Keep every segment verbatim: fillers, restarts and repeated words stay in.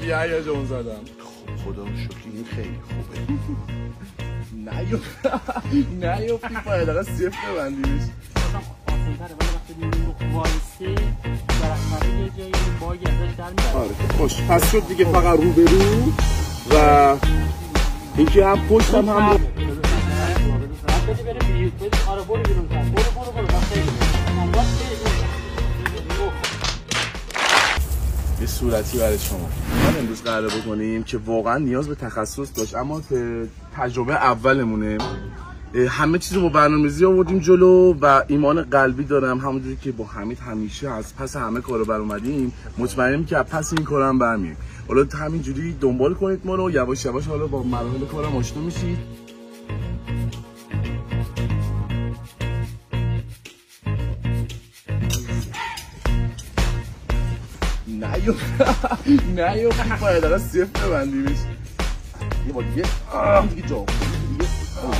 خیلی هیجان زدم. خب خدا رو شکر این خیلی خوبه. نه نیفتی پای دقیقه صفر ببندیمش. آسان‌تره ولی وقتی می‌بینیم وایسی برخوری یه جایی باگی ازش در میاد. آره خوش پس شد دیگه فقط رو به رو و اینکه هم پشت هم هم بده بره بیرون بده آره برو بیرون برو برو برو وقتی یه صورتی برای شما ما امروز قراره بکنیم که واقعا نیاز به تخصص داشت اما که تجربه اولمونه. همه چیزو با برنامه‌ریزی آوردیم جلو و ایمان قلبی دارم همونجوری که با حمید همیشه از پس همه کارو بر اومدیم مطمئنم که پس این کارم برمیاد. حالا همینجوری دنبال کنید ما رو یواش یواش حالا با مراحل کارم آشنا میشید. نه یو نه یو پای دقیقه صفر ببندیمش. یه بار دیگه آه دیگه جا دیگه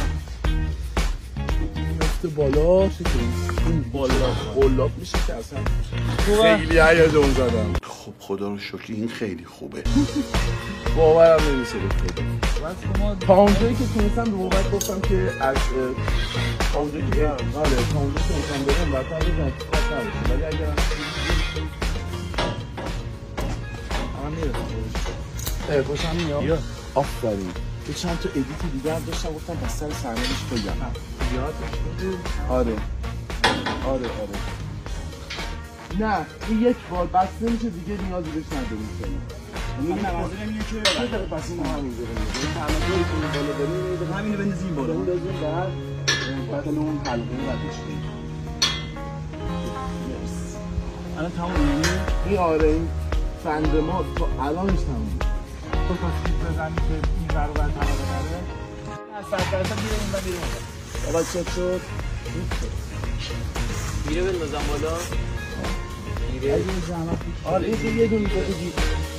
میفته بالا چه این بالا قلاب میشه که اصلا خیلی هیجان زدم. خب خدا رو شکر این خیلی خوبه. باورم نمیشه به خدا. تا اونجایی که تونستم به بابت گفتم که از تا اونجایی که آره تا اونجایی که تونستم برم برتر بزنم که خواهد نباشه ولی اگر هم میرسم خوشم میاد. آفرین یه چند تا ادیت دیگه هم داشتم گفتم بس سر سرمانش بگم یادش بود. آره آره آره نه این یک بار بس نمیشه دیگه نیازی بهش نداریم کنیم. من مناظرم اینه که یه دقیقه پس این همین داریم این تماشایی که این بالا داریم همینو بندازیم بالا بندازیم بعد بعد اون حلقه ردش کنیم. الان تمام این آره این فند ما تا الانش تموم. تو تا سیب بزنی که این ور و بر تمام بره نه صد درصد میره این و میره اون بابا چک شد میره بندازم بالا میره این زحمت آره این یه دونه بگی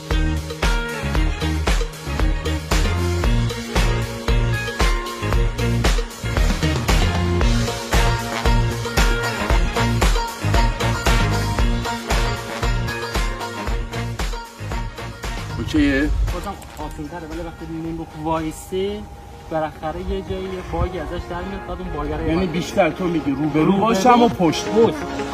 اوکیه؟ بازم آسان‌تره ولی وقتی می‌بینیم وایسی بالاخره یه جایی باگی ازش در میاد بعد اون باگ رو یعنی بیشتر تو میگی رو به رو باشم و پشت بود.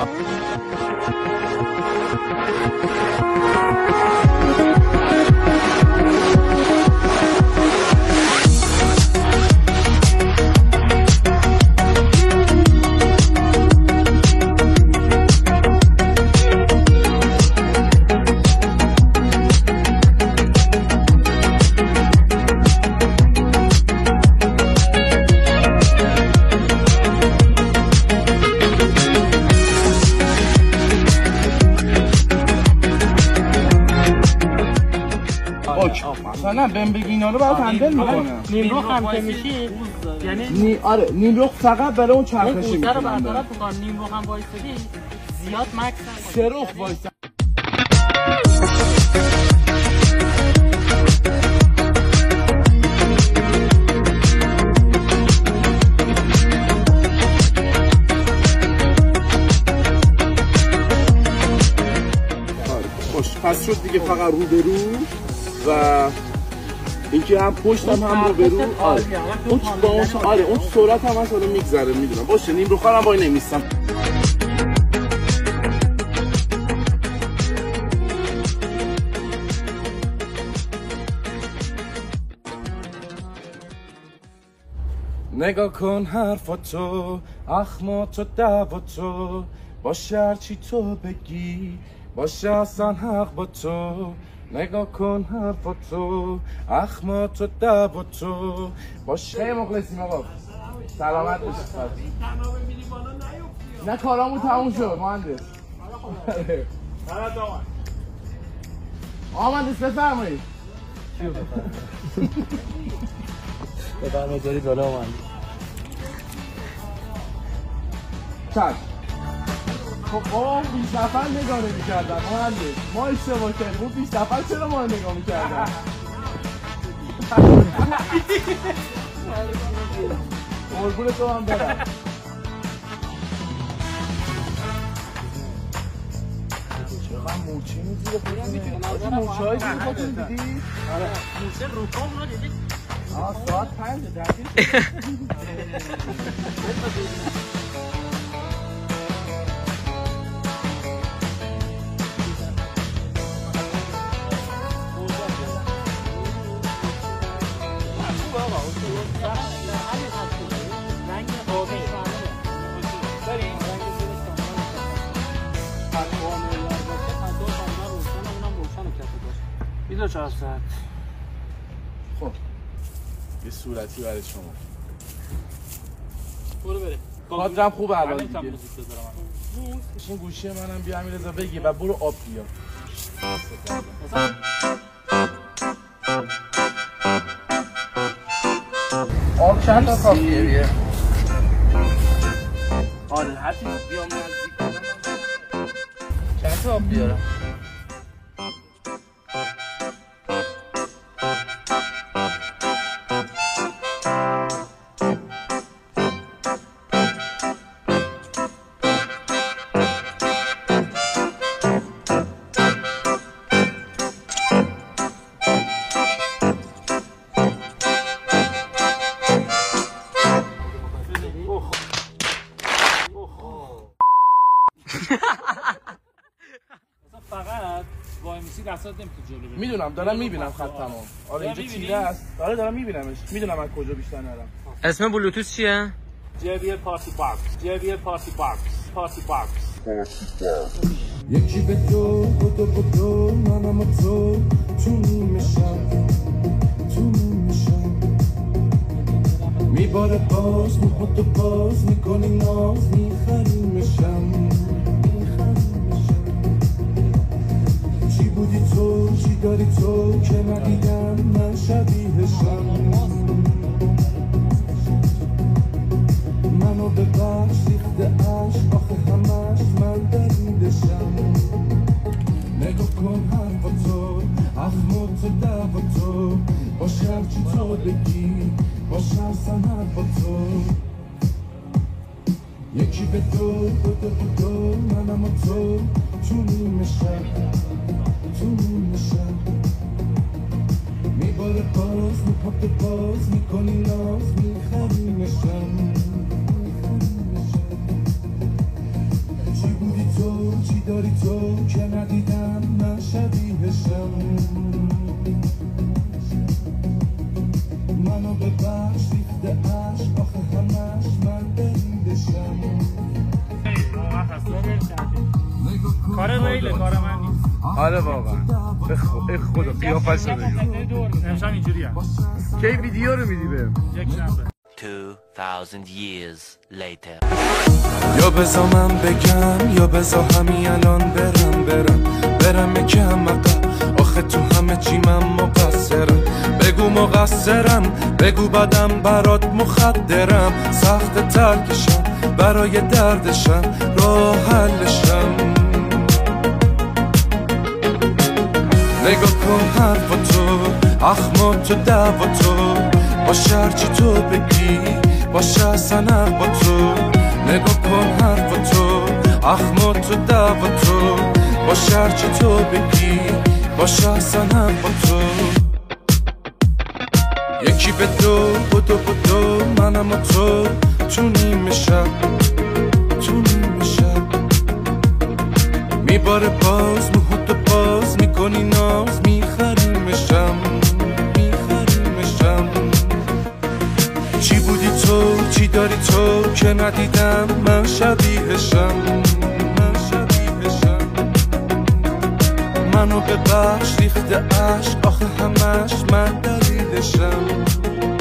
نه بهم بگی اینا رو برات هندل میکنم. نیمرخ هم که میشی یعنی نی آره نیمرخ فقط برای اون چرخشی میکنم. اون رو برطرف میکنم نیمرخ هم وایسادی زیاد مکس نکنی. سرخ وایسا خوش پس شد دیگه فقط رو به رو و اینکه هم پشت هم هم رو به رو آره اون با اون آره اون سرعت هم اصلا میگذره میدونم باشه نیم رو خارم وای نمیستم. نگاه کن حرفاتو اخماتو دعواتو باشه هرچی تو بگی باشه اصلا حق با تو. نگاه کن حرفاتو اخماتو دعواتو باشه. خیلی مخلصیم آقا سلامت باشید. نه کارامون تموم شد مهندس. آقا مهندس بفرمایید. بفرمایید دارید بالا من چشم. خب بابا بیش نفر نگاه نمی کردن مهندس ما اشتباه کردیم اون بیش نفر چرا ما نگاه می کردن؟ قربون تو هم برم. چقدر موچی میگیره خودونه موچه های دیگه خودتون دیدی؟ آره موچه روکام رو دیدی؟ آه ساعت پنج دقیقه رنگ آبی بریم رنگ زیرش کاملا حتی معیار باشه حتی کاملا روشن اونم روشن کفه باشه بیست و چهار ساعت. خب یه صورتی برای شما برو بره کادرم خوبه الان دیگه موزیک بذارم این گوشی منم بیا امیررضا بگی و برو آب بیار آب چند تا کافیه بیه؟ آره هر چیز بیام نزدیک کنم چند تا آب بیارم؟ فقط وای میسی دستات نمیتونی جلو بری. میدونم دارم میبینم خطمو آره اینجا تیره است آره دارم میبینمش میدونم از کجا بیشتر نرم اسم بلوتوث چیه؟ جی بی ال پارتی باکس جی بی ال پارتی باکس پارتی باکس یکی به دو بدو بدو منم و تو تو نیمه شب تو نیمه شب میباره باز میخواد و باز میکنی ناز میخریمشم چی بودی تو چی داری تو که ندیدم من شبیهشم منو به بخش ریخته عشق آخه همش من دریدشم نگاه کن حرفا تو اخمو تو دعوا تو باشه هرچی تو بگی باشه اصلا حرفا تو یکی به دو بده بدو منم و تو تو نیمه شب تو نیمه شب میباره باز میپاک باز میکنی ناز میخریمشم چی بودی تو چی داری تو که ندیدم من شبیهشم منو به بخش ریخته عشق آخه همش من دریدشم کار ریله کار من نیست آره واقعا به خدا قیافش رو بگو امشب اینجوری هم کی ویدیو رو میدی بهم یک شنبه two thousand years later. یا بزا من بگم یا بزا همین الان برم برم برم یکم عقب آخه تو همه چی من مقصرم بگو مقصرم بگو بدم برات مخدرم سخت ترکشم برای دردشم راه حلشم نگاه کن حرفا تو اخما تو دعوا تو باشه هرچی تو بگی باشه اصلا با تو نگاه کن حرفا تو اخما تو دعوا تو باشه هرچی تو بگی باشه اصلا با تو یکی به دو بدو بدو منم و تو تو نیمه شب تو نیمه شب میباره باز موهاتو باز میکنی ناز میخریمشم میخریمشم چی بودی تو چی داری تو که ندیدم من شبیهشم من شبیهشم منو به بخش ریخته عشق آخه همش من دلیلشم